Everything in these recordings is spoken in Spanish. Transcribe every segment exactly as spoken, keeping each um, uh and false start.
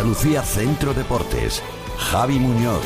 Andalucía Centro Deportes. Javi Muñoz.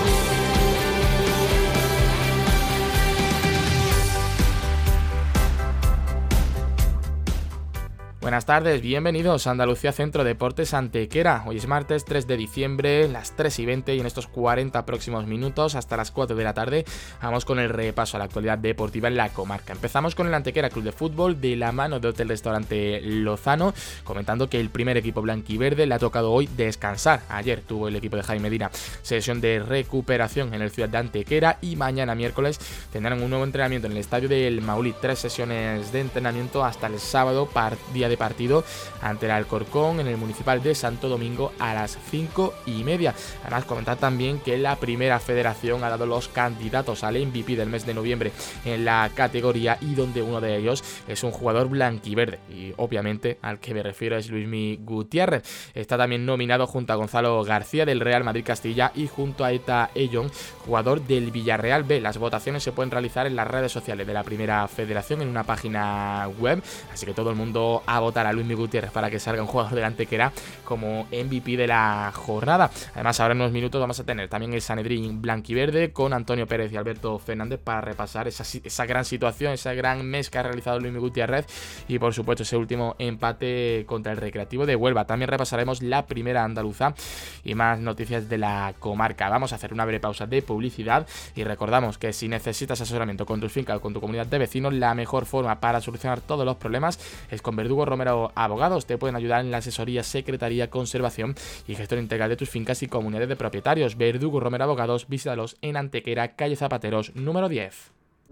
Buenas tardes, bienvenidos a Andalucía Centro Deportes Antequera. Hoy es martes tres de diciembre, las tres y veinte, y en estos cuarenta próximos minutos, hasta las cuatro de la tarde, vamos con el repaso a la actualidad deportiva en la comarca. Empezamos con el Antequera Club de Fútbol, de la mano de Hotel Restaurante Lozano, comentando que el primer equipo blanquiverde le ha tocado hoy descansar. Ayer tuvo el equipo de Jaime Medina sesión de recuperación en el Ciudad de Antequera y mañana miércoles tendrán un nuevo entrenamiento en el estadio del Maulí. Tres sesiones de entrenamiento hasta el sábado, par día de partido ante el Alcorcón en el Municipal de Santo Domingo a las cinco y media. Además, comentar también que la primera federación ha dado los candidatos al M V P del mes de noviembre en la categoría, y donde uno de ellos es un jugador blanquiverde, y obviamente al que me refiero es Luismi Gutiérrez. Está también nominado junto a Gonzalo García del Real Madrid Castilla y junto a Eta Ellón, jugador del Villarreal B. Las votaciones se pueden realizar en las redes sociales de la primera federación en una página web, así que todo el mundo ha votar a Luismi Gutiérrez para que salga un jugador del Antequera como M V P de la jornada. Además, ahora en unos minutos vamos a tener también el Sanedrín blanquiverde con Antonio Pérez y Alberto Fernández para repasar esa, esa gran situación, esa gran mes que ha realizado Luismi Gutiérrez y por supuesto ese último empate contra el Recreativo de Huelva. También repasaremos la primera andaluza y más noticias de la comarca. Vamos a hacer una breve pausa de publicidad y recordamos que si necesitas asesoramiento con tus fincas o con tu comunidad de vecinos, la mejor forma para solucionar todos los problemas es con Verdugo Romero Abogados. Te pueden ayudar en la asesoría, secretaría, conservación y gestión integral de tus fincas y comunidades de propietarios. Verdugo Romero Abogados, visítalos en Antequera, calle Zapateros, número diez.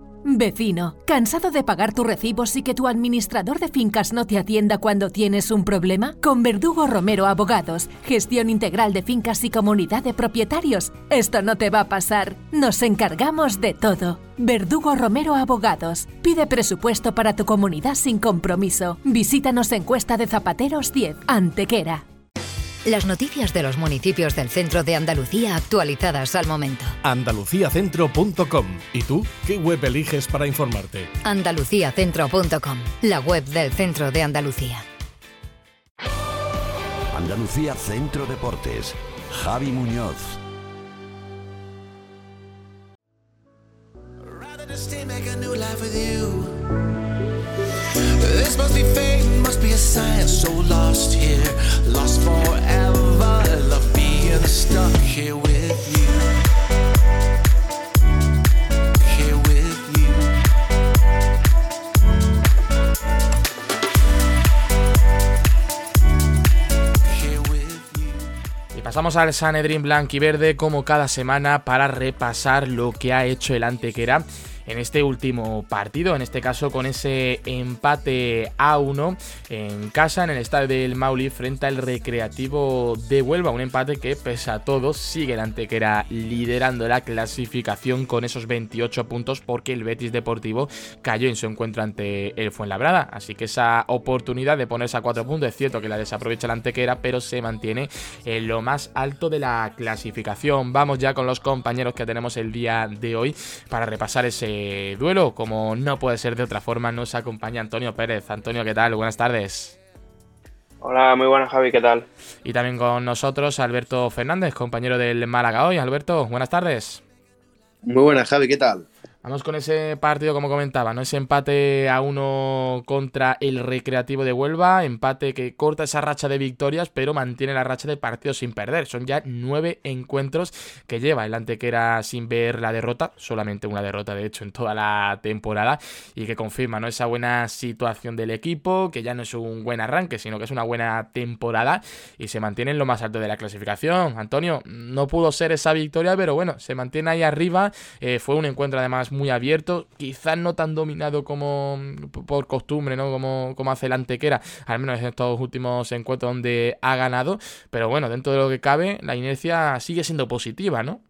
Vecino, ¿cansado de pagar tus recibos y que tu administrador de fincas no te atienda cuando tienes un problema? Con Verdugo Romero Abogados, gestión integral de fincas y comunidad de propietarios. Esto no te va a pasar. Nos encargamos de todo. Verdugo Romero Abogados. Pide presupuesto para tu comunidad sin compromiso. Visítanos en Cuesta de Zapateros diez, Antequera. Las noticias de los municipios del centro de Andalucía actualizadas al momento. andalucía centro punto com. ¿Y tú? ¿Qué web eliges para informarte? andalucía centro punto com, la web del centro de Andalucía. Andalucía Centro Deportes. Javi Muñoz. This must be fate, must be a sign. So lost here, lost forever. Love being stuck here with you. Here with you. Here with you. Y pasamos al Sanedrín blanquiverde como cada semana para repasar lo que ha hecho el Antequera en este último partido, en este caso con ese empate a uno en casa en el estadio del Maulí frente al Recreativo de Huelva, un empate que pese a todo sigue el Antequera liderando la clasificación con esos veintiocho puntos, porque el Betis Deportivo cayó en su encuentro ante el Fuenlabrada, así que esa oportunidad de ponerse a cuatro puntos es cierto que la desaprovecha el Antequera, pero se mantiene en lo más alto de la clasificación. Vamos ya con los compañeros que tenemos el día de hoy para repasar ese duelo. Como no puede ser de otra forma, nos acompaña Antonio Pérez. Antonio, ¿qué tal? Buenas tardes. Hola, muy buenas, Javi, ¿qué tal? Y también con nosotros Alberto Fernández, compañero del Málaga hoy. Alberto, buenas tardes. Muy buenas, Javi, ¿qué tal? Vamos con ese partido, como comentaba, ¿no? Ese empate a uno contra el Recreativo de Huelva, empate que corta esa racha de victorias, pero mantiene la racha de partidos sin perder. Son ya nueve encuentros que lleva el Antequera sin ver la derrota, solamente una derrota de hecho en toda la temporada, y que confirma, ¿no?, esa buena situación del equipo, que ya no es un buen arranque, sino que es una buena temporada y se mantiene en lo más alto de la clasificación. Antonio, no pudo ser esa victoria, pero bueno, se mantiene ahí arriba. Eh, fue un encuentro además muy abierto, quizás no tan dominado como por costumbre, ¿no?, como, como hace el Antequera, al menos en estos últimos encuentros donde ha ganado, pero bueno, dentro de lo que cabe, la inercia sigue siendo positiva, ¿no?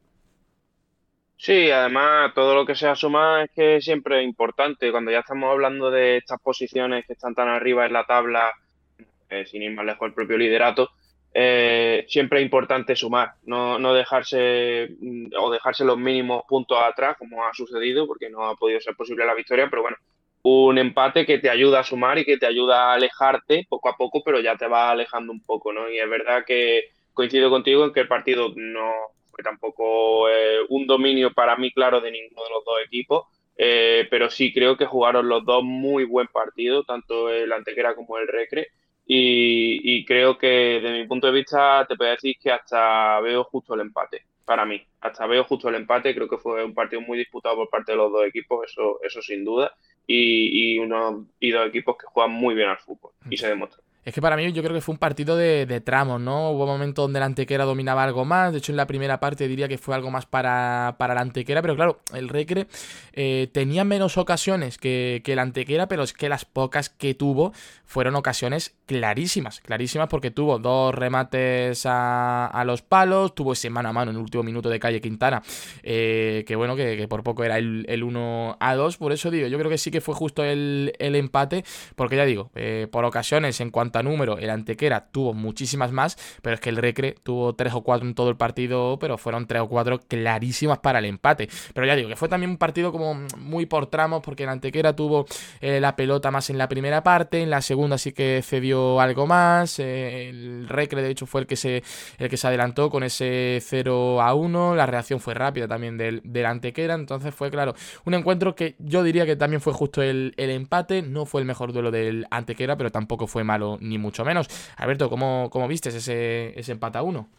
Sí, además todo lo que se asuma es que siempre es importante. Cuando ya estamos hablando de estas posiciones que están tan arriba en la tabla, eh, sin ir más lejos el propio liderato, eh, siempre es importante sumar, no, no dejarse o dejarse los mínimos puntos atrás, como ha sucedido, porque no ha podido ser posible la victoria, pero bueno, un empate que te ayuda a sumar y que te ayuda a alejarte poco a poco, pero ya te va alejando un poco, ¿no? Y es verdad que coincido contigo en que el partido no fue tampoco eh, un dominio para mí claro de ninguno de los dos equipos, eh, pero sí creo que jugaron los dos muy buen partido, tanto el Antequera como el Recre, y, y creo que desde mi punto de vista te puedo decir que hasta veo justo el empate, para mí, hasta veo justo el empate, creo que fue un partido muy disputado por parte de los dos equipos, eso, eso sin duda, y, y, unos, y dos equipos que juegan muy bien al fútbol, y se demostró. Es que para mí yo creo que fue un partido de, de tramos, ¿no? Hubo momentos donde la Antequera dominaba algo más. De hecho, en la primera parte diría que fue algo más para, para la Antequera. Pero claro, el Recre eh, tenía menos ocasiones que, que la Antequera, pero es que las pocas que tuvo fueron ocasiones clarísimas. Clarísimas porque tuvo dos remates a, a los palos, tuvo ese mano a mano en el último minuto de Calle Quintana, eh, que bueno, que, que por poco era el, el uno a dos. Por eso digo, yo creo que sí que fue justo el, el empate, porque ya digo, eh, por ocasiones en cuanto a número, el Antequera tuvo muchísimas más, pero es que el Recre tuvo tres o cuatro en todo el partido, pero fueron tres o cuatro clarísimas para el empate. Pero ya digo, que fue también un partido como muy por tramos, porque el Antequera tuvo eh, la pelota más en la primera parte, en la segunda sí que cedió algo más, eh, el Recre de hecho fue el que se el que se adelantó con ese cero a uno, la reacción fue rápida también del, del Antequera, entonces fue claro, un encuentro que yo diría que también fue justo el, el empate, no fue el mejor duelo del Antequera, pero tampoco fue malo ni mucho menos. Alberto, ¿cómo, cómo vistes ese, ese empate a uno?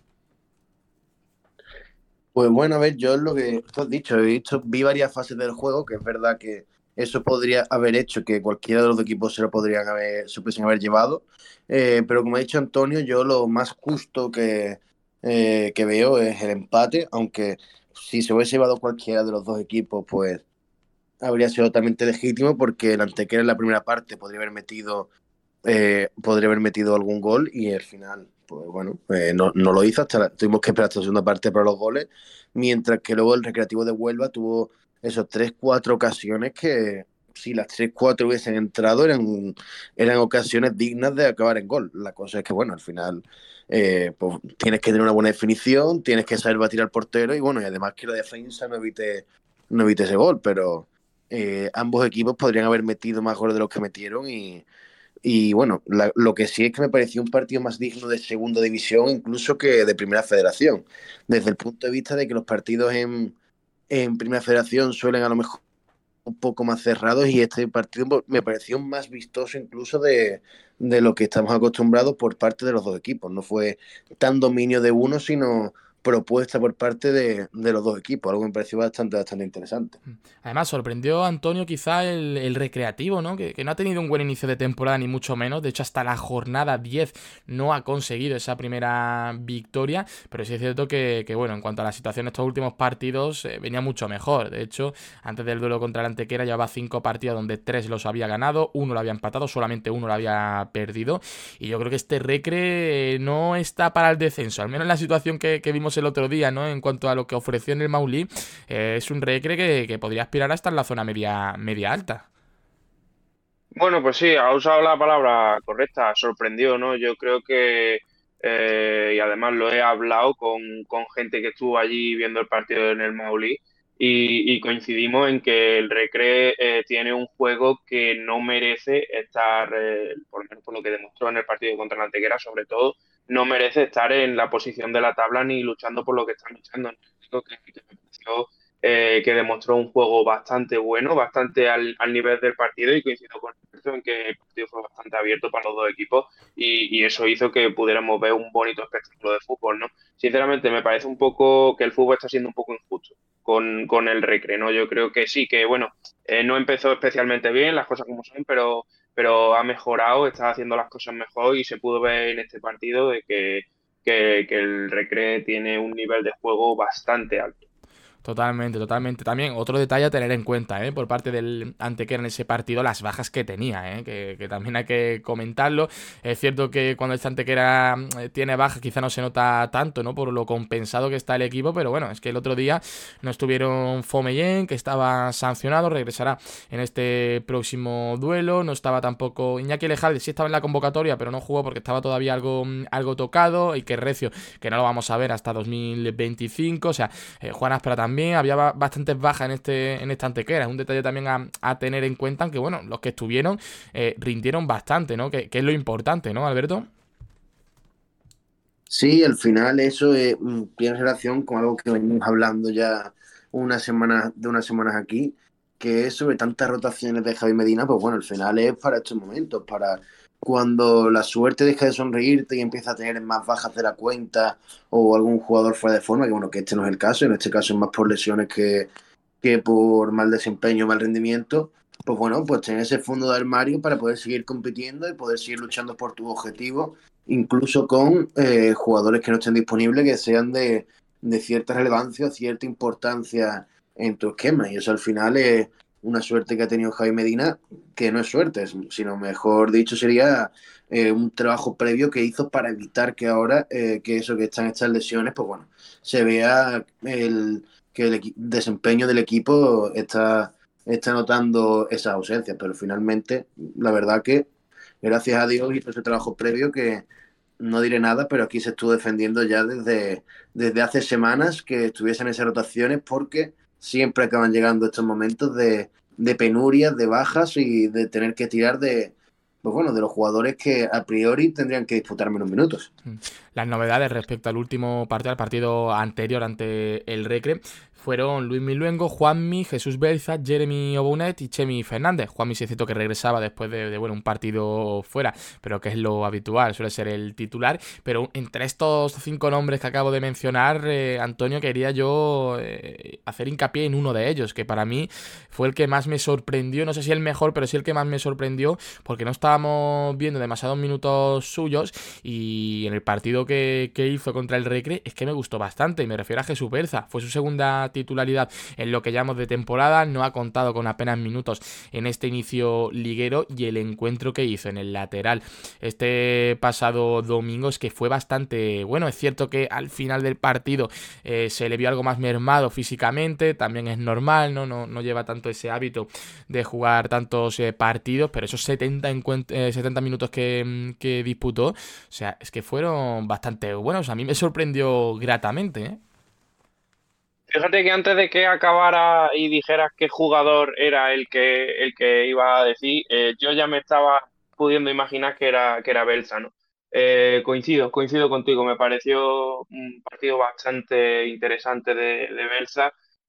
Pues bueno, a ver, yo lo que tú has dicho, he visto, vi varias fases del juego, que es verdad que eso podría haber hecho que cualquiera de los dos equipos se lo podrían haber, se pudiesen haber llevado, eh, pero como ha dicho Antonio, yo lo más justo que, eh, que veo es el empate, aunque si se hubiese llevado cualquiera de los dos equipos, pues habría sido totalmente legítimo, porque el Antequera en la primera parte podría haber metido Eh, podría haber metido algún gol y al final, pues bueno, eh, no, no lo hizo, hasta la, tuvimos que esperar hasta la segunda parte para los goles, mientras que luego el Recreativo de Huelva tuvo esos tres, cuatro ocasiones que si las tres, cuatro hubiesen entrado eran, eran ocasiones dignas de acabar en gol. La cosa es que bueno, al final eh, pues, tienes que tener una buena definición, tienes que saber batir al portero y bueno, y además que la defensa no evite, no evite ese gol, pero eh, ambos equipos podrían haber metido más goles de los que metieron y Y bueno, la, lo que sí es que me pareció un partido más digno de segunda división incluso que de primera federación, desde el punto de vista de que los partidos en, en primera federación suelen a lo mejor un poco más cerrados y este partido me pareció más vistoso incluso de, de lo que estamos acostumbrados por parte de los dos equipos. No fue tan dominio de uno, sino propuesta por parte de, de los dos equipos, algo que me pareció bastante, bastante interesante. Además, sorprendió a Antonio quizá el, el Recreativo, ¿no? Que, que no ha tenido un buen inicio de temporada, ni mucho menos. De hecho, hasta la jornada diez no ha conseguido esa primera victoria. Pero sí es cierto que, que bueno, en cuanto a la situación de estos últimos partidos, eh, venía mucho mejor. De hecho, antes del duelo contra el Antequera llevaba cinco partidos donde tres los había ganado, uno lo había empatado, solamente uno lo había perdido. Y yo creo que este Recre no está para el descenso, al menos en la situación que, que vimos el otro día, ¿no? En cuanto a lo que ofreció en el Maulí, eh, es un Recre que, que podría aspirar hasta en la zona media, media alta. Bueno, pues sí, ha usado la palabra correcta, sorprendió, ¿no? Yo creo que, eh, y además lo he hablado con, con gente que estuvo allí viendo el partido en el Maulí, y, y coincidimos en que el Recre eh, tiene un juego que no merece estar, eh, por lo menos por lo que demostró en el partido contra la Antequera, sobre todo, no merece estar en la posición de la tabla ni luchando por lo que están luchando. Creo que, que me pareció eh, que demostró un juego bastante bueno, bastante al, al nivel del partido y coincido con esto en que el partido fue bastante abierto para los dos equipos y, y eso hizo que pudiéramos ver un bonito espectáculo de fútbol, ¿no? Sinceramente me parece un poco que el fútbol está siendo un poco injusto con, con el Recre, ¿no? Yo creo que sí, que bueno, eh, no empezó especialmente bien, las cosas como son, pero, pero ha mejorado, está haciendo las cosas mejor y se pudo ver en este partido de que, que, que el Recre tiene un nivel de juego bastante alto. Totalmente, totalmente. También otro detalle a tener en cuenta, ¿eh? Por parte del Antequera en ese partido, las bajas que tenía, ¿eh? Que, que también hay que comentarlo. Es cierto que cuando este Antequera tiene bajas quizá no se nota tanto, ¿no? Por lo compensado que está el equipo, pero bueno, es que el otro día no estuvieron Fomeyen, que estaba sancionado, regresará en este próximo duelo. No estaba tampoco Iñaki Lejalde, sí estaba en la convocatoria, pero no jugó porque estaba todavía algo, algo tocado. Y que Recio, que no lo vamos a ver hasta dos mil veinticinco. O sea, eh, Juan Aspra también. También había bastantes bajas en este en esta Antequera. Es un detalle también a, a tener en cuenta, aunque bueno, los que estuvieron eh, rindieron bastante, ¿no? Que, que es lo importante, ¿no, Alberto? Sí, al final eso eh, mm, tiene relación con algo que venimos hablando ya una semana, de unas semanas aquí, que es sobre tantas rotaciones de Javi Medina, pues bueno, al final es para estos momentos, para cuando la suerte deja de sonreírte y empieza a tener más bajas de la cuenta o algún jugador fuera de forma, que bueno, que este no es el caso, en este caso es más por lesiones que, que por mal desempeño, mal rendimiento, pues bueno, pues tener ese fondo de armario para poder seguir compitiendo y poder seguir luchando por tu objetivo, incluso con eh, jugadores que no estén disponibles, que sean de, de cierta relevancia o cierta importancia en tu esquema. Y eso al final es una suerte que ha tenido Javi Medina, que no es suerte, sino mejor dicho sería eh, un trabajo previo que hizo para evitar que ahora, eh, que eso que están estas lesiones, pues bueno, se vea el, que el equi- desempeño del equipo está, está notando esas ausencias. Pero finalmente, la verdad que gracias a Dios hizo ese trabajo previo que no diré nada, pero aquí se estuvo defendiendo ya desde, desde hace semanas que estuviesen esas rotaciones, porque siempre acaban llegando estos momentos de, de penurias, de bajas y de tener que tirar de, pues bueno, de los jugadores que a priori tendrían que disputar menos minutos. Las novedades respecto al último partido, al partido anterior ante el Recre, fueron Luis Miluengo, Juanmi, Jesús Belza, Jeremy Obounet y Chemi Fernández. Juanmi sí es cierto que regresaba después de, de bueno, un partido fuera, pero que es lo habitual, suele ser el titular. Pero entre estos cinco nombres que acabo de mencionar, eh, Antonio, quería yo eh, hacer hincapié en uno de ellos, que para mí fue el que más me sorprendió, no sé si el mejor, pero sí el que más me sorprendió, porque no estábamos viendo demasiados minutos suyos, y en el partido que, que hizo contra el Recre es que me gustó bastante, y me refiero a Jesús Berza. Fue su segunda titularidad en lo que llamamos de temporada, no ha contado con apenas minutos en este inicio liguero, y el encuentro que hizo en el lateral este pasado domingo es que fue bastante bueno. Es cierto que al final del partido eh, se le vio algo más mermado físicamente, también es normal, no, no, no lleva tanto ese hábito de jugar tantos eh, partidos, pero esos setenta, eh, setenta minutos que, que disputó, o sea, es que fueron bastante buenos. A mí me sorprendió gratamente, ¿eh? Fíjate que antes de que acabara y dijeras qué jugador era el que, el que iba a decir, eh, yo ya me estaba pudiendo imaginar que era, que era Belsa, ¿no? Eh, coincido, coincido contigo, me pareció un partido bastante interesante de, de Belsa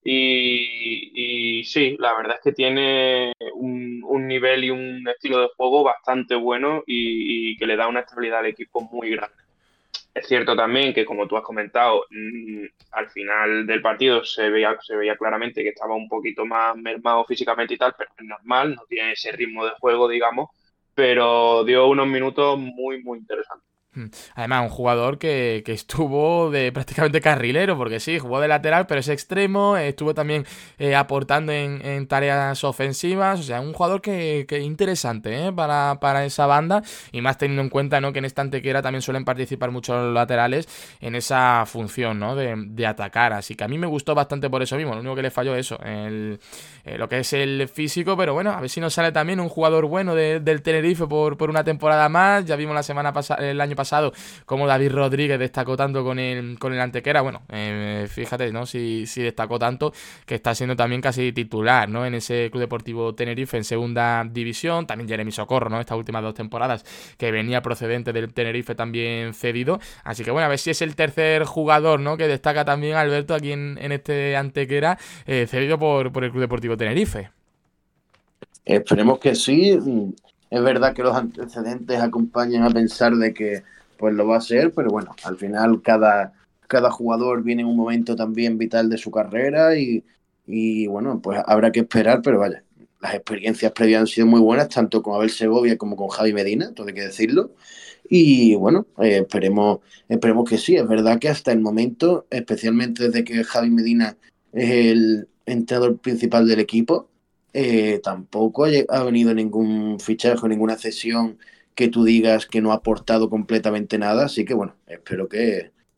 y, y sí, la verdad es que tiene un, un nivel y un estilo de juego bastante bueno y, y que le da una estabilidad al equipo muy grande. Es cierto también que, como tú has comentado, mm, al final del partido se veía, se veía claramente que estaba un poquito más mermado físicamente y tal, pero es normal, no tiene ese ritmo de juego, digamos, pero dio unos minutos muy, muy interesantes. Además, un jugador que, que estuvo de prácticamente carrilero, porque sí, jugó de lateral, pero es extremo, estuvo también eh, aportando en, en tareas ofensivas, o sea, un jugador que, que interesante, ¿eh? para, para esa banda, y más teniendo en cuenta, ¿no?, que en esta Antequera también suelen participar muchos los laterales en esa función, ¿no?, de, de atacar, así que a mí me gustó bastante por eso mismo. Lo único que le falló es eso, el, eh, lo que es el físico, pero bueno, a ver si nos sale también un jugador bueno de, del Tenerife por, por una temporada más. Ya vimos la semana pasada, el año pasado pasado como David Rodríguez destacó tanto con el, con el Antequera. Bueno, eh, fíjate, ¿no? Si, si destacó tanto que está siendo también casi titular, ¿no?, en ese Club Deportivo Tenerife en segunda división. También Jeremy Socorro, ¿no?, estas últimas dos temporadas, que venía procedente del Tenerife también cedido. Así que bueno, a ver si es el tercer jugador, ¿no?, que destaca también Alberto aquí en, en este Antequera, eh, cedido por, por el Club Deportivo Tenerife. Esperemos que sí. Es verdad que los antecedentes acompañan a pensar de que pues lo va a ser, pero bueno, al final cada, cada jugador viene en un momento también vital de su carrera y, y bueno, pues habrá que esperar, pero vaya, las experiencias previas han sido muy buenas, tanto con Abel Segovia como con Javi Medina, todo hay que decirlo. Y bueno, eh, esperemos, esperemos que sí. Es verdad que hasta el momento, especialmente desde que Javi Medina es el entrenador principal del equipo, eh, tampoco ha, ha venido ningún fichaje, ninguna cesión que tú digas que no ha aportado completamente nada. Así que bueno, espero que,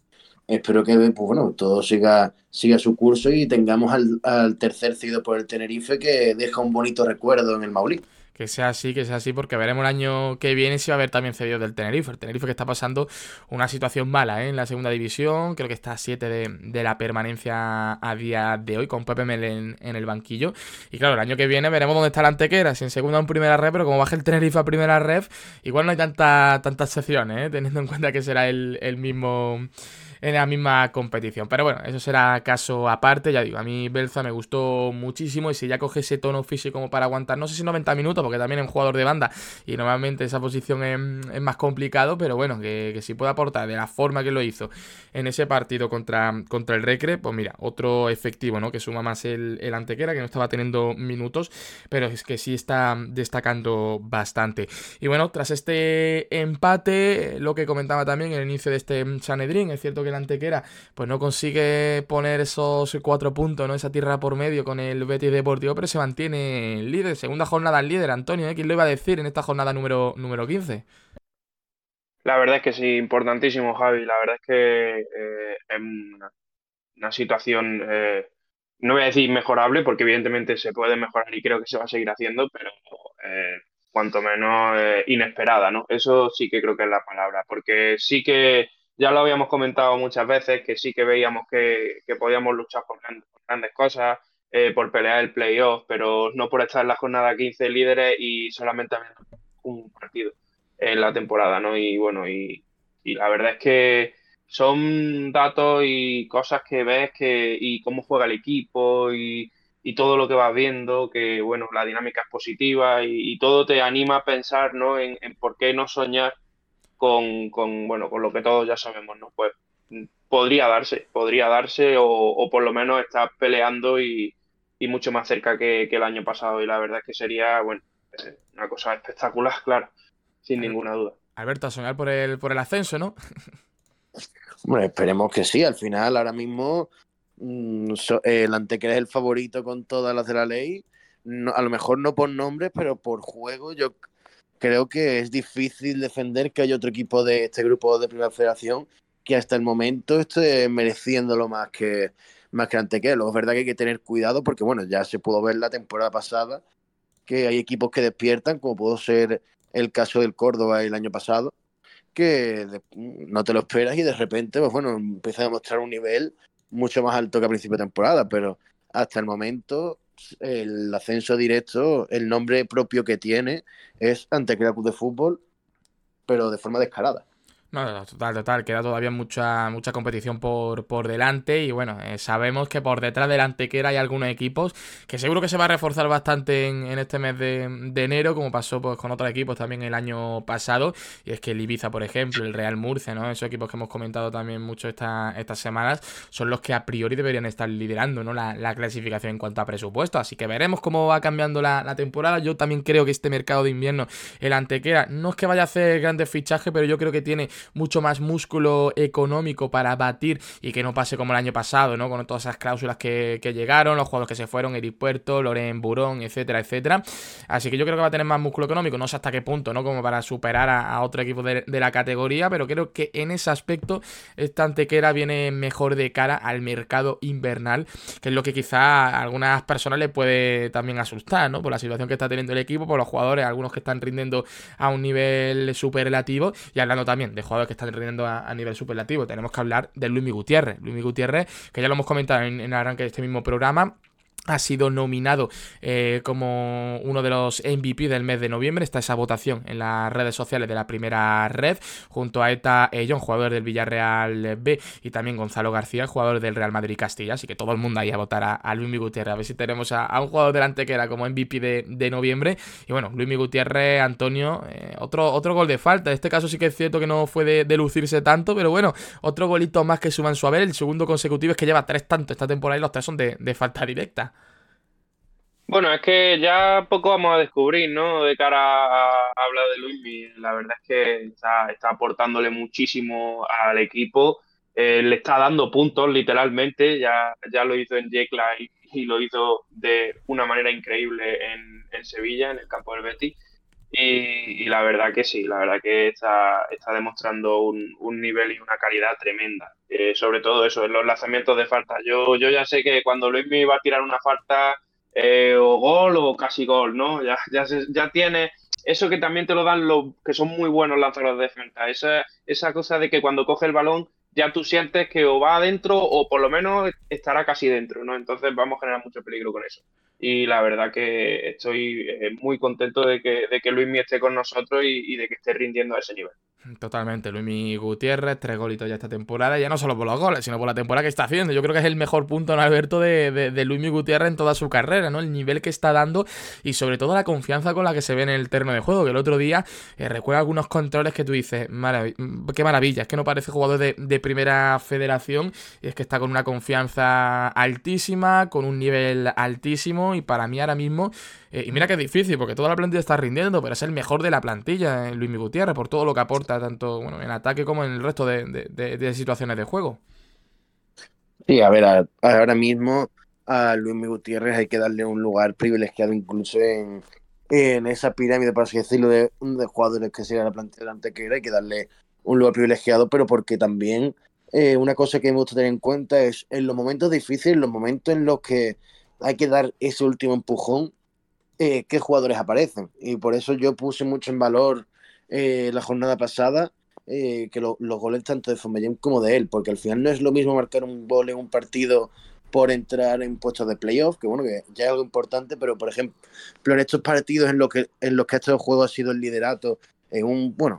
espero que pues, bueno, todo siga, siga su curso y tengamos al, al tercer cedido por el Tenerife, que deja un bonito recuerdo en el Maulí. Que sea así, que sea así, porque veremos el año que viene si va a haber también cedidos del Tenerife. El Tenerife que está pasando una situación mala, ¿eh? En la segunda división, creo que está a siete de, de la permanencia a día de hoy, con Pepe Mel en, en el banquillo. Y claro, el año que viene veremos dónde está la Antequera, si en segunda o en primera red, pero como baje el Tenerife a primera red, igual no hay tanta, tantas secciones, ¿eh? Teniendo en cuenta que será el, el mismo... en la misma competición. Pero bueno, eso será caso aparte. Ya digo, a mí Belza me gustó muchísimo y si ya coge ese tono físico como para aguantar, no sé si noventa minutos, porque también es un jugador de banda y normalmente esa posición es, es más complicado, pero bueno, que, que si puede aportar de la forma que lo hizo en ese partido contra, contra el Recre, pues mira, otro efectivo, ¿no? Que suma más el, el Antequera, que no estaba teniendo minutos, pero es que sí está destacando bastante. Y bueno, tras este empate, lo que comentaba también en el inicio de este Sanedrín, es cierto que el Antequera pues no consigue poner esos cuatro puntos, ¿no? Esa tierra por medio con el Betis Deportivo, pero se mantiene líder, segunda jornada al líder, Antonio, ¿eh? ¿Quién lo iba a decir en esta jornada número, número quince? La verdad es que sí, importantísimo, Javi. La verdad es que eh, es una, una situación, eh, no voy a decir mejorable, porque evidentemente se puede mejorar y creo que se va a seguir haciendo, pero eh, cuanto menos eh, inesperada, ¿no? Eso sí que creo que es la palabra, porque sí que ya lo habíamos comentado muchas veces, que sí que veíamos que, que podíamos luchar por grandes, por grandes cosas, eh, por pelear el playoff, pero no por estar en la jornada quince líderes y solamente habiendo un partido en la temporada, ¿no? Y bueno, y, y la verdad es que son datos y cosas que ves que, y cómo juega el equipo y, y todo lo que vas viendo, que bueno, la dinámica es positiva y, y todo te anima a pensar, ¿no? En, en por qué no soñar con, con, bueno, con lo que todos ya sabemos, ¿no? Pues mm, podría darse, podría darse o, o por lo menos estar peleando y, y mucho más cerca que, que el año pasado y la verdad es que sería, bueno, eh, una cosa espectacular, claro, sin ninguna duda. Alberto, a soñar por el, por el ascenso, ¿no? Bueno, esperemos que sí. Al final, ahora mismo, mmm, so, eh, el Antequera es el favorito con todas las de la ley. No, a lo mejor no por nombres, pero por juego. Yo creo que es difícil defender que haya otro equipo de este grupo de Primera Federación que hasta el momento esté mereciéndolo más que, más que Antequera. Luego es verdad que hay que tener cuidado porque, bueno, ya se pudo ver la temporada pasada que hay equipos que despiertan, como pudo ser el caso del Córdoba el año pasado, que de, no te lo esperas y de repente, pues bueno, empieza a demostrar un nivel mucho más alto que a principio de temporada, pero hasta el momento el ascenso directo, el nombre propio que tiene es Antequera Club de Fútbol, pero de forma descarada. No, no, total, total, queda todavía mucha mucha competición por, por delante y bueno, eh, sabemos que por detrás del Antequera hay algunos equipos que seguro que se va a reforzar bastante en, en este mes de, de enero, como pasó pues con otros equipos también el año pasado, y es que el Ibiza, por ejemplo, el Real Murcia, ¿no? Esos equipos que hemos comentado también mucho esta, estas semanas, son los que a priori deberían estar liderando, ¿no? la, la clasificación en cuanto a presupuesto, así que veremos cómo va cambiando la, la temporada. Yo también creo que este mercado de invierno, el Antequera, no es que vaya a hacer grandes fichajes, pero yo creo que tiene mucho más músculo económico para batir y que no pase como el año pasado, ¿no? Con todas esas cláusulas que, que llegaron, los jugadores que se fueron, Eric Puerto, Loren Burón, etcétera, etcétera. Así que yo creo que va a tener más músculo económico, no sé hasta qué punto, ¿no? Como para superar a, a otro equipo de, de la categoría, pero creo que en ese aspecto esta Antequera viene mejor de cara al mercado invernal, que es lo que quizá a algunas personas le puede también asustar, ¿no? Por la situación que está teniendo el equipo, por los jugadores, algunos que están rindiendo a un nivel superlativo, y hablando también de jugadores que están rindiendo a, a nivel superlativo, tenemos que hablar de Luismi Gutiérrez. Luismi Gutiérrez, que ya lo hemos comentado en, en el arranque de este mismo programa, ha sido nominado eh, como uno de los M V P del mes de noviembre. Está esa votación en las redes sociales de la primera red, junto a Eta Ellón, jugador del Villarreal B, y también Gonzalo García, jugador del Real Madrid Castilla. Así que todo el mundo ahí a votar a, a Luismi Gutiérrez. A ver si tenemos a, a un jugador delante que era como M V P de, de noviembre. Y bueno, Luismi Gutiérrez, Antonio, eh, otro, otro gol de falta. En este caso sí que es cierto que no fue de, de lucirse tanto, pero bueno, otro golito más que suma en su haber. El segundo consecutivo, es que lleva tres tantos esta temporada y los tres son de, de falta directa. Bueno, es que ya poco vamos a descubrir, ¿no? De cara a hablar de Luismi, la verdad es que está, está aportándole muchísimo al equipo, eh, le está dando puntos literalmente, ya, ya lo hizo en Yecla y, y lo hizo de una manera increíble en, en Sevilla, en el campo del Betis. Y, Y, y la verdad que sí, la verdad que está, está demostrando un, un nivel y una calidad tremenda. Eh, sobre todo eso, en los lanzamientos de falta. Yo, yo ya sé que cuando Luismi va a tirar una falta, eh, o gol o casi gol, ¿no? Ya, ya, se- ya tiene eso que también te lo dan los que son muy buenos lanzadores de falta. Esa, esa cosa de que cuando coge el balón ya tú sientes que o va adentro o por lo menos estará casi dentro, ¿no? Entonces vamos a generar mucho peligro con eso. Y la verdad que estoy eh, muy contento de que, de que Luismi esté con nosotros y, y de que esté rindiendo a ese nivel. Totalmente, Luismi Gutiérrez, tres golitos ya esta temporada, ya no solo por los goles, sino por la temporada que está haciendo. Yo creo que es el mejor punto, ¿no, Alberto, de, de, de Luismi Gutiérrez en toda su carrera, ¿no? El nivel que está dando y sobre todo la confianza con la que se ve en el terreno de juego, que el otro día eh, recuerda algunos controles que tú dices, marav- qué maravilla, es que no parece jugador de, de primera federación, y es que está con una confianza altísima, con un nivel altísimo, y para mí ahora mismo, eh, y mira que es difícil, porque toda la plantilla está rindiendo, pero es el mejor de la plantilla, eh, Luismi Gutiérrez, por todo lo que aporta, tanto bueno, en ataque como en el resto de, de- de- de situaciones de juego. Sí, a ver, a- ahora mismo a Luis Gutiérrez hay que darle un lugar privilegiado incluso en, en esa pirámide, por así decirlo, de, de jugadores que sigan la plantilla de Antequera. Hay que darle un lugar privilegiado, pero porque también eh, una cosa que me gusta tener en cuenta es en los momentos difíciles, en los momentos en los que hay que dar ese último empujón, eh, qué jugadores aparecen. Y por eso yo puse mucho en valor eh, la jornada pasada, eh, que lo- los goles tanto de Fombellén como de él, porque al final no es lo mismo marcar un gol en un partido por entrar en puestos de playoff, que bueno, que ya es algo importante, pero por ejemplo, en estos partidos en los que en los que este juego ha sido el liderato, en un, bueno,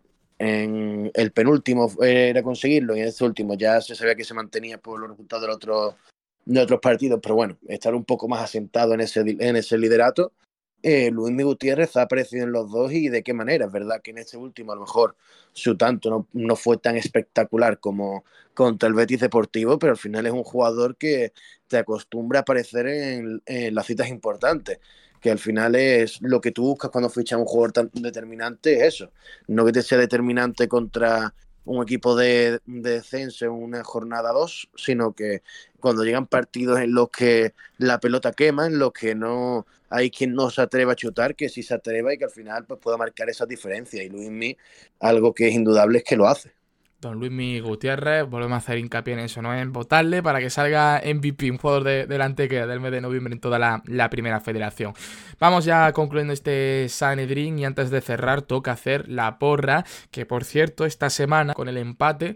en el penúltimo era conseguirlo, y en este último ya se sabía que se mantenía por los resultados de otros de otros partidos, pero bueno, estar un poco más asentado en ese, en ese liderato. Eh, Luis Gutiérrez ha aparecido en los dos, y de qué manera. Es verdad que en este último a lo mejor su tanto no, no fue tan espectacular como contra el Betis Deportivo, pero al final es un jugador que te acostumbra a aparecer en, en las citas importantes, que al final es lo que tú buscas cuando fichas a un jugador tan determinante, es eso, no que te sea determinante contra un equipo de, de descenso en una jornada dos, sino que cuando llegan partidos en los que la pelota quema, en los que no hay quien no se atreva a chutar, que sí se atreva y que al final pues pueda marcar esas diferencias. Y Luismi, algo que es indudable es que lo hace. Don Luismi Gutiérrez, volvemos a hacer hincapié en eso, ¿no? En votarle para que salga M V P, un jugador de, del Antequera del mes de noviembre en toda la, la primera federación. Vamos ya concluyendo este Sanedrín, y antes de cerrar toca hacer la porra, que por cierto esta semana con el empate,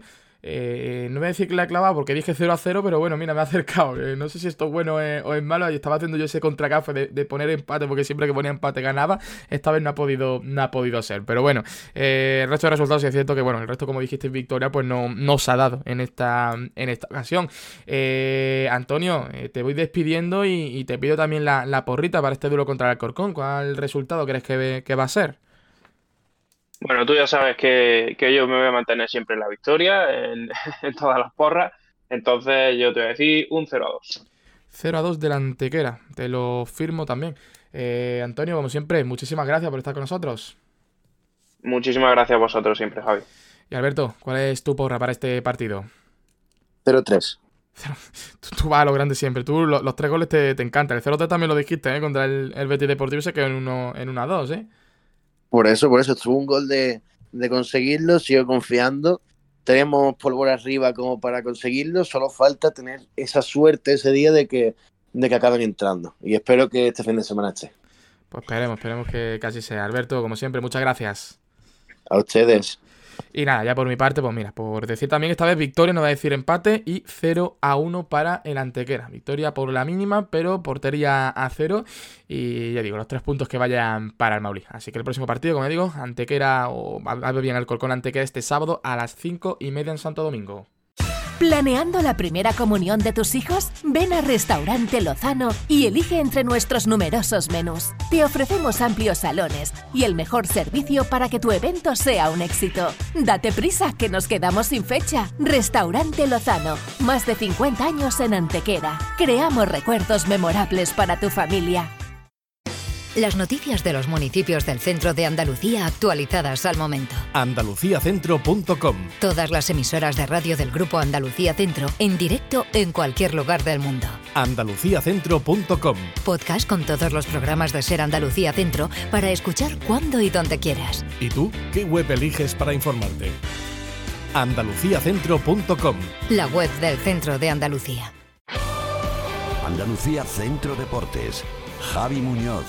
eh, no voy a decir que la he clavado porque dije cero a cero, pero bueno, mira, me ha acercado. Eh, no sé si esto es bueno eh, o es malo. Y estaba haciendo yo ese contracafe de, de poner empate, porque siempre que ponía empate ganaba. Esta vez no ha podido, no ha podido ser. Pero bueno, eh, el resto de resultados sí es cierto que, bueno, el resto, como dijiste, victoria, pues no, no se ha dado en esta, en esta ocasión. Eh, Antonio, eh, te voy despidiendo y, y te pido también la, la porrita para este duelo contra el Alcorcón. ¿Cuál resultado crees que, que va a ser? Bueno, tú ya sabes que, que yo me voy a mantener siempre en la victoria, en, en todas las porras. Entonces yo te voy a decir un cero a dos. cero a dos del Antequera, te lo firmo también. Eh, Antonio, como siempre, muchísimas gracias por estar con nosotros. Muchísimas gracias a vosotros siempre, Javi. Y Alberto, ¿cuál es tu porra para este partido? cero tres. Tú, tú vas a lo grande siempre. Tú lo- los tres goles te, te encantan. El cero tres también lo dijiste, ¿eh? Contra el, el Betis Deportivo se quedó en uno en una dos, ¿eh? Por eso, por eso, estuvo un gol de, de conseguirlo, sigo confiando. Tenemos pólvora arriba como para conseguirlo, solo falta tener esa suerte ese día de que, de que acaben entrando. Y espero que este fin de semana esté. Pues esperemos, esperemos que casi sea. Alberto, como siempre, muchas gracias. A ustedes. Y nada, ya por mi parte, pues mira, por decir también esta vez victoria, no voy a decir empate, y cero a uno para el Antequera. Victoria por la mínima, pero portería a cero. Y ya digo, los tres puntos que vayan para el Maulí. Así que el próximo partido, como digo, Antequera, o a ver bien Alcorcón Antequera este sábado a las cinco y media en Santo Domingo. ¿Planeando la primera comunión de tus hijos? Ven a Restaurante Lozano y elige entre nuestros numerosos menús. Te ofrecemos amplios salones y el mejor servicio para que tu evento sea un éxito. Date prisa, que nos quedamos sin fecha. Restaurante Lozano, más de cincuenta años en Antequera. Creamos recuerdos memorables para tu familia. Las noticias de los municipios del centro de Andalucía actualizadas al momento. andalucía centro punto com. Todas las emisoras de radio del Grupo Andalucía Centro en directo en cualquier lugar del mundo. andalucía centro punto com. Podcast con todos los programas de Ser Andalucía Centro para escuchar cuando y donde quieras. ¿Y tú qué web eliges para informarte? andalucía centro punto com. La web del Centro de Andalucía. Andalucía Centro Deportes. Javi Muñoz.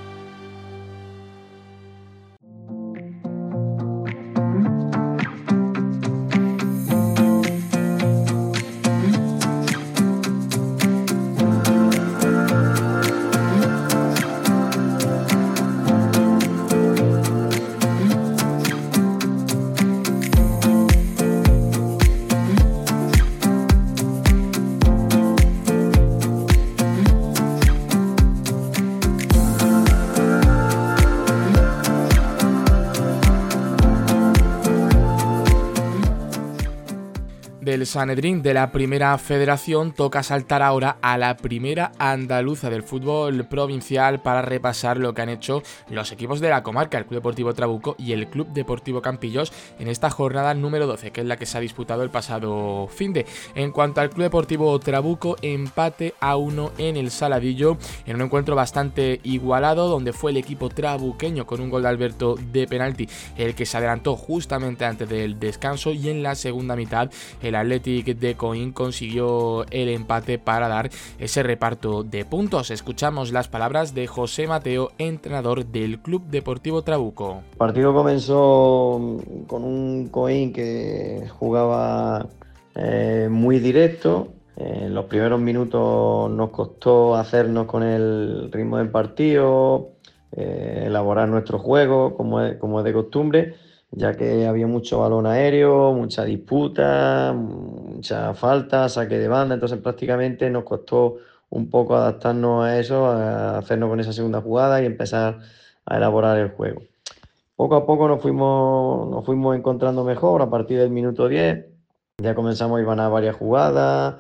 Del Sanedrín de la Primera Federación toca saltar ahora a la Primera Andaluza del fútbol provincial para repasar lo que han hecho los equipos de la comarca, el Club Deportivo Trabuco y el Club Deportivo Campillos en esta jornada número doce, que es la que se ha disputado el pasado finde. En cuanto al Club Deportivo Trabuco, empate a uno en el Saladillo, en un encuentro bastante igualado, donde fue el equipo trabuqueño con un gol de Alberto de penalti el que se adelantó justamente antes del descanso, y en la segunda mitad el Athletic de Coín consiguió el empate para dar ese reparto de puntos. Escuchamos las palabras de José Mateo, entrenador del Club Deportivo Trabuco. El partido comenzó con un Coín que jugaba eh, muy directo. En los primeros minutos nos costó hacernos con el ritmo del partido, eh, elaborar nuestro juego como es, como es de costumbre, ya que había mucho balón aéreo, mucha disputa, mucha falta, saque de banda, entonces prácticamente nos costó un poco adaptarnos a eso, a hacernos con esa segunda jugada y empezar a elaborar el juego. Poco a poco nos fuimos, nos fuimos encontrando mejor. A partir del minuto diez ya comenzamos a ganar varias jugadas,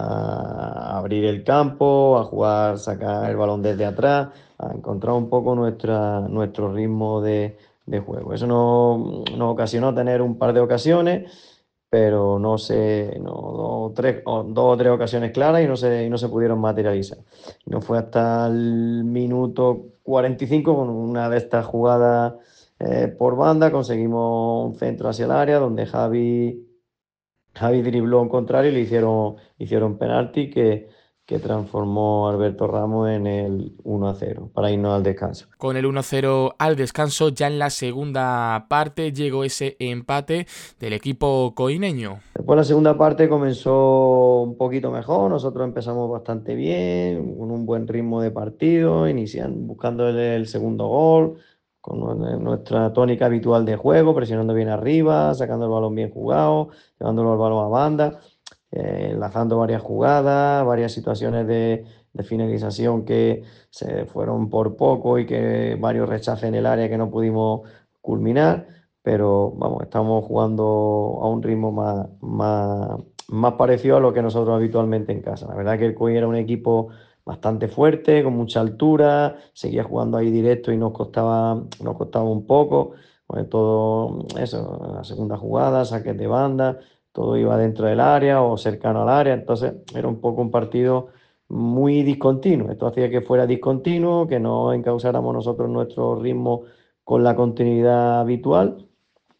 a abrir el campo, a jugar, sacar el balón desde atrás, a encontrar un poco nuestra, nuestro ritmo de de juego. Eso nos, nos ocasionó tener un par de ocasiones, pero no se, no, dos, tres, o, dos o tres ocasiones claras y no se, y no se pudieron materializar. No fue hasta el minuto cuarenta y cinco, con una de estas jugadas eh, por banda, conseguimos un centro hacia el área donde Javi, Javi dribló en contrario y le hicieron, hicieron penalti que que transformó a Alberto Ramos en el uno a cero para irnos al descanso. Con el uno a cero al descanso, ya en la segunda parte llegó ese empate del equipo coineño. Después la segunda parte comenzó un poquito mejor, nosotros empezamos bastante bien, con un buen ritmo de partido, iniciando, buscando el, el segundo gol, con nuestra tónica habitual de juego, presionando bien arriba, sacando el balón bien jugado, llevándolo al balón a banda. Eh, enlazando varias jugadas, varias situaciones de, de finalización que se fueron por poco y que varios rechaces en el área que no pudimos culminar, pero vamos, estamos jugando a un ritmo más, más, más parecido a lo que nosotros habitualmente en casa. La verdad que el Coín era un equipo bastante fuerte, con mucha altura, seguía jugando ahí directo y nos costaba, nos costaba un poco, pues todo eso, la segunda jugada, saques de banda, todo iba dentro del área o cercano al área, entonces era un poco un partido muy discontinuo. Esto hacía que fuera discontinuo, que no encauzáramos nosotros nuestro ritmo con la continuidad habitual.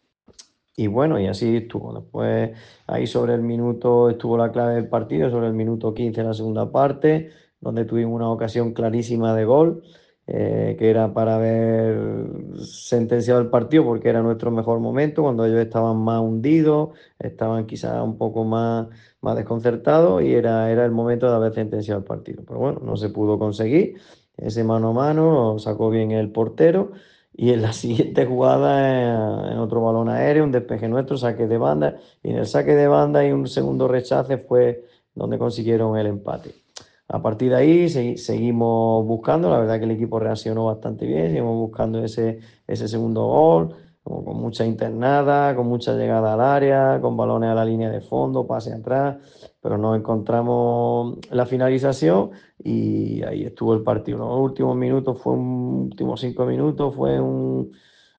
Y bueno, y así estuvo. Después ahí sobre el minuto estuvo la clave del partido, sobre el minuto quince en la segunda parte, donde tuvimos una ocasión clarísima de gol, eh, que era para haber sentenciado el partido porque era nuestro mejor momento, cuando ellos estaban más hundidos, estaban quizás un poco más, más desconcertados y era, era el momento de haber sentenciado el partido. Pero bueno, no se pudo conseguir. Ese mano a mano lo sacó bien el portero y en la siguiente jugada, en otro balón aéreo, un despeje nuestro, saque de banda, y en el saque de banda y un segundo rechace fue donde consiguieron el empate. A partir de ahí se, seguimos buscando, la verdad que el equipo reaccionó bastante bien, seguimos buscando ese, ese segundo gol, como con mucha internada, con mucha llegada al área, con balones a la línea de fondo, pase atrás, pero no encontramos la finalización y ahí estuvo el partido. Los últimos minutos, fue un últimos cinco minutos, fue un,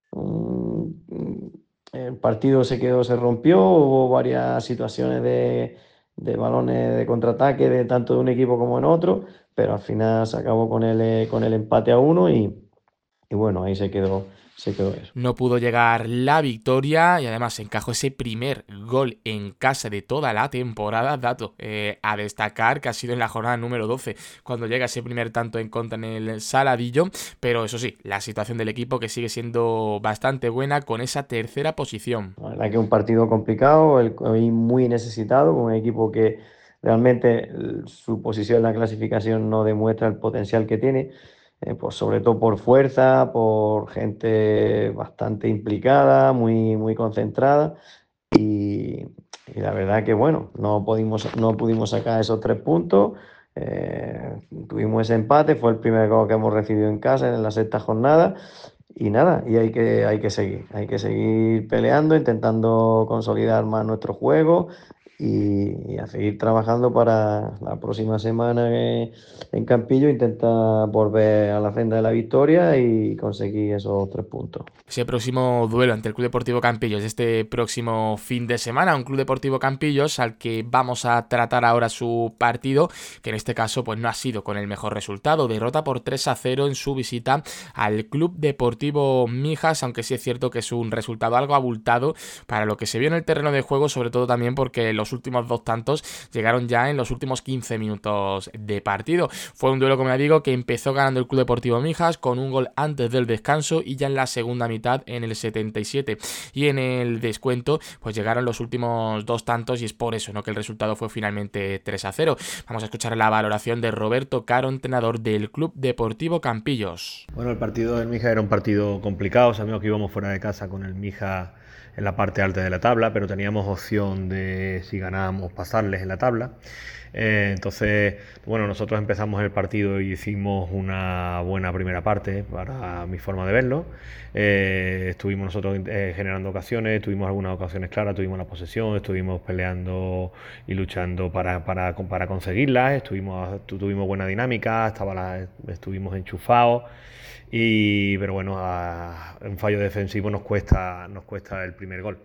un, el partido se quedó, se rompió, hubo varias situaciones de, de balones de contraataque, de tanto de un equipo como en otro, pero al final se acabó con el, con el empate a uno y, y bueno, ahí se quedó. Se quedó eso. No pudo llegar la victoria y además encajó ese primer gol en casa de toda la temporada. Dato eh, a destacar que ha sido en la jornada número doce cuando llega ese primer tanto en contra en el Saladillo, pero eso sí, la situación del equipo que sigue siendo bastante buena con esa tercera posición. La verdad que es un partido complicado, el, muy necesitado, con un equipo que realmente su posición en la clasificación no demuestra el potencial que tiene. Eh, pues sobre todo por fuerza, por gente bastante implicada, muy, muy concentrada y, y la verdad que bueno, no pudimos, no pudimos sacar esos tres puntos, eh, tuvimos ese empate, fue el primer gol que hemos recibido en casa en la sexta jornada y nada, y hay que, hay que seguir, hay que seguir peleando, intentando consolidar más nuestro juego y, y a seguir trabajando para la próxima semana en, en Campillo, intentar volver a la senda de la victoria y conseguir esos tres puntos. Ese próximo duelo ante el Club Deportivo Campillos, este próximo fin de semana, un Club Deportivo Campillos al que vamos a tratar ahora su partido, que en este caso pues no ha sido con el mejor resultado, derrota por tres a cero en su visita al Club Deportivo Mijas, aunque sí es cierto que es un resultado algo abultado para lo que se vio en el terreno de juego, sobre todo también porque los últimos dos tantos llegaron ya en los últimos quince minutos de partido. Fue un duelo, como ya digo, que empezó ganando el Club Deportivo Mijas con un gol antes del descanso y ya en la segunda mitad, en el setenta y siete, y en el descuento pues llegaron los últimos dos tantos y es por eso, ¿no?, que el resultado fue finalmente tres a cero. Vamos a escuchar la valoración de Roberto Caro, entrenador del Club Deportivo Campillos. Bueno, el partido del Mijas era un partido complicado, sabíamos que íbamos fuera de casa con el Mijas en la parte alta de la tabla, pero teníamos opción de, si ganábamos, pasarles en la tabla. Eh, entonces, bueno, nosotros empezamos el partido y hicimos una buena primera parte, para mi forma de verlo. Eh, estuvimos nosotros eh, generando ocasiones, tuvimos algunas ocasiones claras, tuvimos la posesión, estuvimos peleando y luchando para, para, para conseguirlas, estuvimos, tuvimos buena dinámica, estaba la, estuvimos enchufados. Y, pero bueno, a, en fallo defensivo nos cuesta, nos cuesta el primer gol.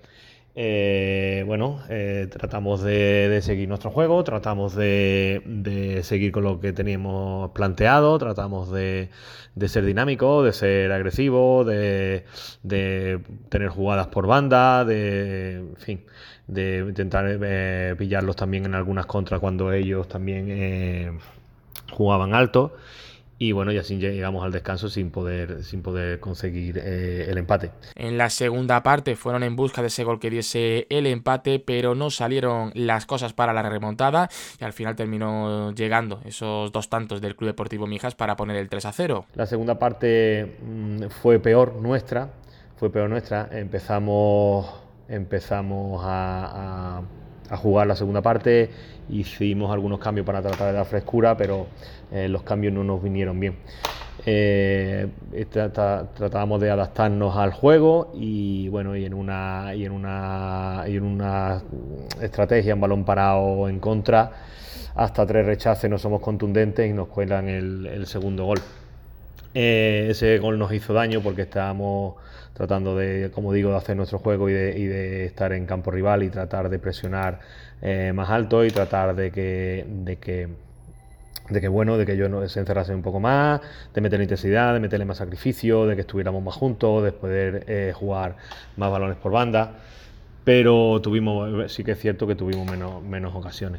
Eh, bueno, eh, tratamos de, de seguir nuestro juego, tratamos de, de seguir con lo que teníamos planteado, tratamos de, de ser dinámicos, de ser agresivos, de, de tener jugadas por banda, de, en fin, de intentar eh, pillarlos también en algunas contras cuando ellos también eh, jugaban alto. Y bueno, y así llegamos al descanso sin poder, sin poder conseguir eh, el empate. En la segunda parte fueron en busca de ese gol que diese el empate, pero no salieron las cosas para la remontada y al final terminó llegando esos dos tantos del Club Deportivo Mijas para poner el tres a cero. La segunda parte mmm, fue peor nuestra, fue peor nuestra. Empezamos, empezamos a, a, a jugar la segunda parte, hicimos algunos cambios para tratar de dar frescura, pero eh, los cambios no nos vinieron bien. Eh, trata, tratábamos de adaptarnos al juego y bueno, y en una y en una y en una estrategia, en balón parado en contra, hasta tres rechaces no somos contundentes y nos cuelan el, el segundo gol. Eh, ese gol nos hizo daño porque estábamos tratando de, como digo, de hacer nuestro juego y de, y de estar en campo rival y tratar de presionar eh, más alto y tratar de que, de que, de que bueno, de que ellos no se encerrasen un poco más, de meterle intensidad, de meterle más sacrificio, de que estuviéramos más juntos, de poder eh, jugar más balones por banda, pero tuvimos, sí que es cierto que tuvimos menos, menos ocasiones.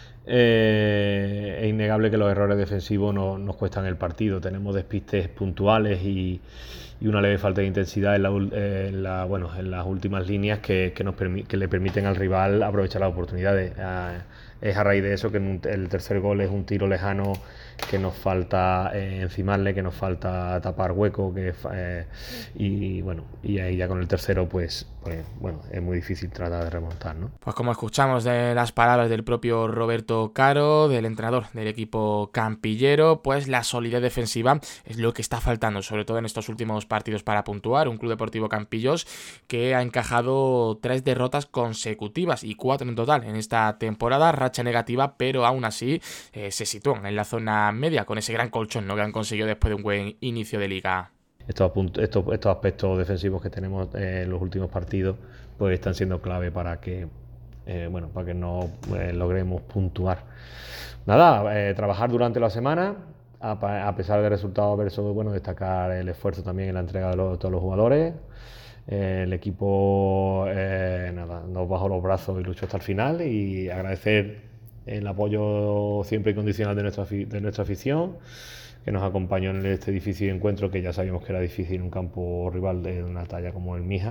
Eh, es innegable que los errores defensivos no, nos cuestan el partido. Tenemos despistes puntuales y, y una leve falta de intensidad en, la, en, la, bueno, en las últimas líneas que, que, nos permi que le permiten al rival aprovechar las oportunidades. Eh, es a raíz de eso que en un, el tercer gol es un tiro lejano que nos falta eh, encimarle, que nos falta tapar hueco, que eh, y bueno, y ahí ya con el tercero pues, pues bueno, es muy difícil tratar de remontar, ¿no? Pues como escuchamos de las palabras del propio Roberto Caro, del entrenador del equipo campillero, pues la solidez defensiva es lo que está faltando, sobre todo en estos últimos partidos para puntuar. Un Club Deportivo Campillos que ha encajado tres derrotas consecutivas y cuatro en total en esta temporada, racha negativa, pero aún así eh, se sitúan en la zona media con ese gran colchón, ¿no?, que han conseguido después de un buen inicio de liga. Estos, estos, estos aspectos defensivos que tenemos en los últimos partidos pues están siendo clave para que eh, bueno, para que no eh, logremos puntuar. Nada, eh, trabajar durante la semana a, a pesar del resultado adverso, bueno, destacar el esfuerzo también en la entrega de los, todos los jugadores. Eh, el equipo eh, nada, nos bajó los brazos y luchó hasta el final, y agradecer el apoyo siempre incondicional de nuestra, de nuestra afición, que nos acompañó en este difícil encuentro, que ya sabíamos que era difícil en un campo rival de una talla como el Mija,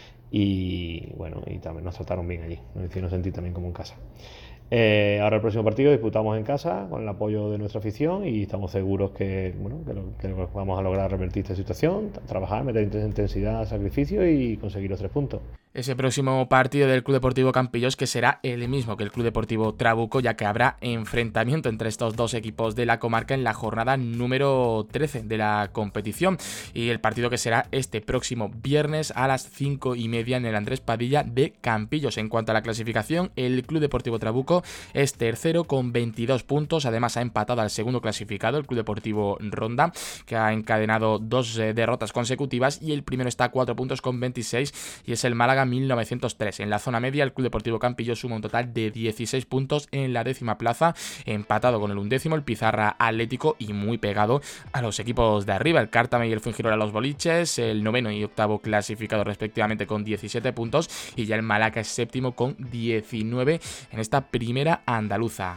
y bueno, y también nos trataron bien allí, nos hicieron sentir también como en casa. Eh, ahora el próximo partido disputamos en casa con el apoyo de nuestra afición, y estamos seguros que, bueno, que, lo, que vamos a lograr revertir esta situación, trabajar, meter intensidad, sacrificio y conseguir los tres puntos. Ese próximo partido del Club Deportivo Campillos, que será el mismo que el Club Deportivo Trabuco, ya que habrá enfrentamiento entre estos dos equipos de la comarca en la jornada número trece de la competición, y el partido que será este próximo viernes a las cinco y media en el Andrés Padilla de Campillos. En cuanto a la clasificación, el Club Deportivo Trabuco es tercero con veintidós puntos, además ha empatado al segundo clasificado, el Club Deportivo Ronda, que ha encadenado dos eh, derrotas consecutivas, y el primero está a cuatro puntos con veintiséis, y es el Málaga mil novecientos tres. En la zona media, el Club Deportivo Campillos suma un total de dieciséis puntos en la décima plaza, empatado con el undécimo, el Pizarra Atlético, y muy pegado a los equipos de arriba, el Cártame y el Fuengirola Los Boliches, el noveno y octavo clasificado respectivamente con diecisiete puntos, y ya el Malaca es séptimo con diecinueve en esta primera andaluza.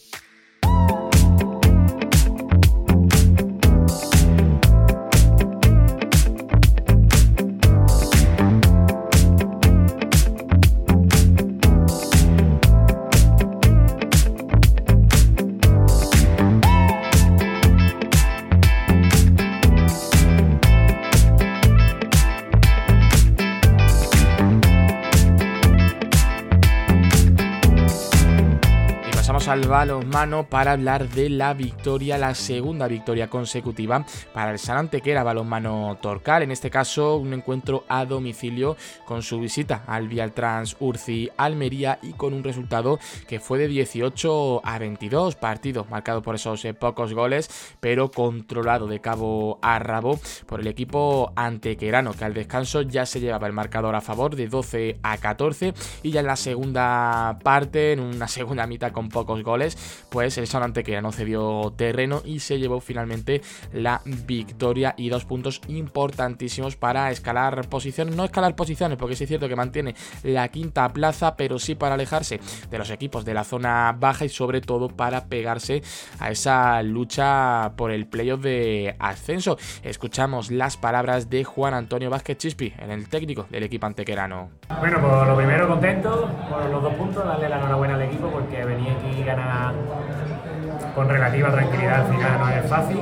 Al balonmano para hablar de la victoria, la segunda victoria consecutiva para el San Antequera Balonmano Torcal, en este caso un encuentro a domicilio con su visita al Vialtrans Urci Almería, y con un resultado que fue de dieciocho a veintidós, partido marcado por esos eh, pocos goles, pero controlado de cabo a rabo por el equipo antequerano, que al descanso ya se llevaba el marcador a favor de doce a catorce, y ya en la segunda parte, en una segunda mitad con pocos goles, pues el San Antequera no cedió terreno y se llevó finalmente la victoria y dos puntos importantísimos para escalar posiciones, no escalar posiciones porque sí es cierto que mantiene la quinta plaza, pero sí para alejarse de los equipos de la zona baja, y sobre todo para pegarse a esa lucha por el playoff de ascenso. Escuchamos las palabras de Juan Antonio Vázquez Chispi, el técnico del equipo antequerano. Bueno, pues lo primero, contento por los dos puntos, darle la enhorabuena al equipo porque venía aquí y ganar con relativa tranquilidad al final no es fácil,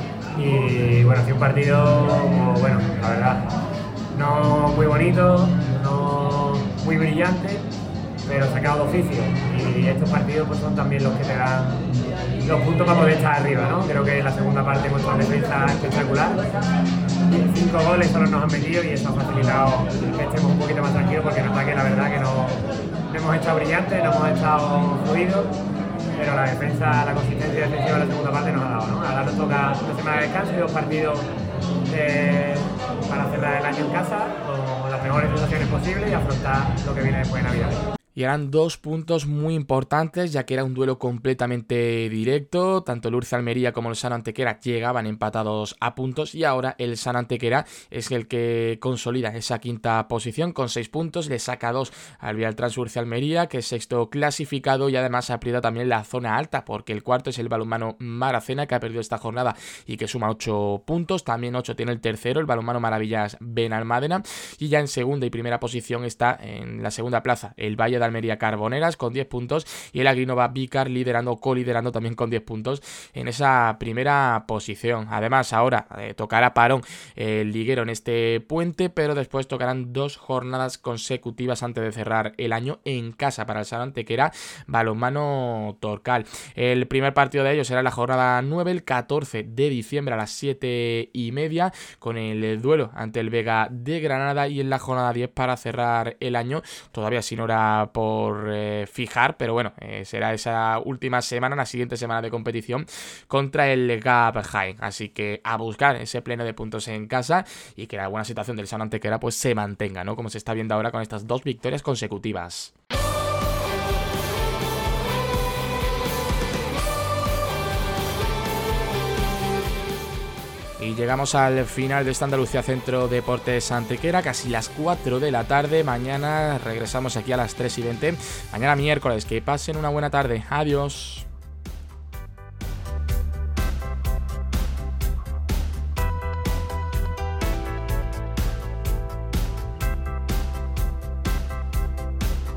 y bueno, ha sido un partido, bueno, la verdad, no muy bonito, no muy brillante, pero sacado de oficio, y estos partidos pues son también los que te dan los puntos para poder estar arriba, ¿no? Creo que en la segunda parte hemos hecho una defensa espectacular, cinco goles solo nos han metido y eso ha facilitado que estemos un poquito más tranquilos, porque en ataque la verdad que no, no hemos estado brillantes, no hemos estado fluidos, pero la defensa, la consistencia defensiva de la segunda parte nos ha dado, ¿no? Ahora nos toca una semana de descanso y dos partidos de, para cerrar el año en casa con las mejores sensaciones posibles y afrontar lo que viene después de Navidad. Y eran dos puntos muy importantes, ya que era un duelo completamente directo. Tanto el Urci Almería como el San Antequera llegaban empatados a puntos, y ahora el San Antequera es el que consolida esa quinta posición con seis puntos. Le saca dos al Vialtrans Urci Almería, que es sexto clasificado, y además aprieta también la zona alta, porque el cuarto es el Balonmano Maracena, que ha perdido esta jornada y que suma ocho puntos. También ocho tiene el tercero, el Balonmano Maravillas Benalmádena, y ya en segunda y primera posición está en la segunda plaza el Valle de de Almería Carboneras con diez puntos y el Agrinova Vícar liderando, coliderando también con diez puntos en esa primera posición. Además, ahora eh, tocará parón eh, el liguero en este puente, pero después tocarán dos jornadas consecutivas antes de cerrar el año en casa para el Sala Antequera Balonmano Torcal. El primer partido de ellos será la jornada nueve, el catorce de diciembre a las siete y media, con el duelo ante el Vega de Granada, y en la jornada diez para cerrar el año, todavía sin hora por eh, fijar, pero bueno, eh, será esa última semana, la siguiente semana de competición, contra el Gap Jaén. Así que a buscar ese pleno de puntos en casa y que la buena situación del Sala Antequera pues se mantenga, ¿no? Como se está viendo ahora con estas dos victorias consecutivas. Y llegamos al final de esta Andalucía Centro Deportes Antequera, casi las cuatro de la tarde. Mañana regresamos aquí a las tres y veinte. Mañana miércoles. Que pasen una buena tarde. Adiós.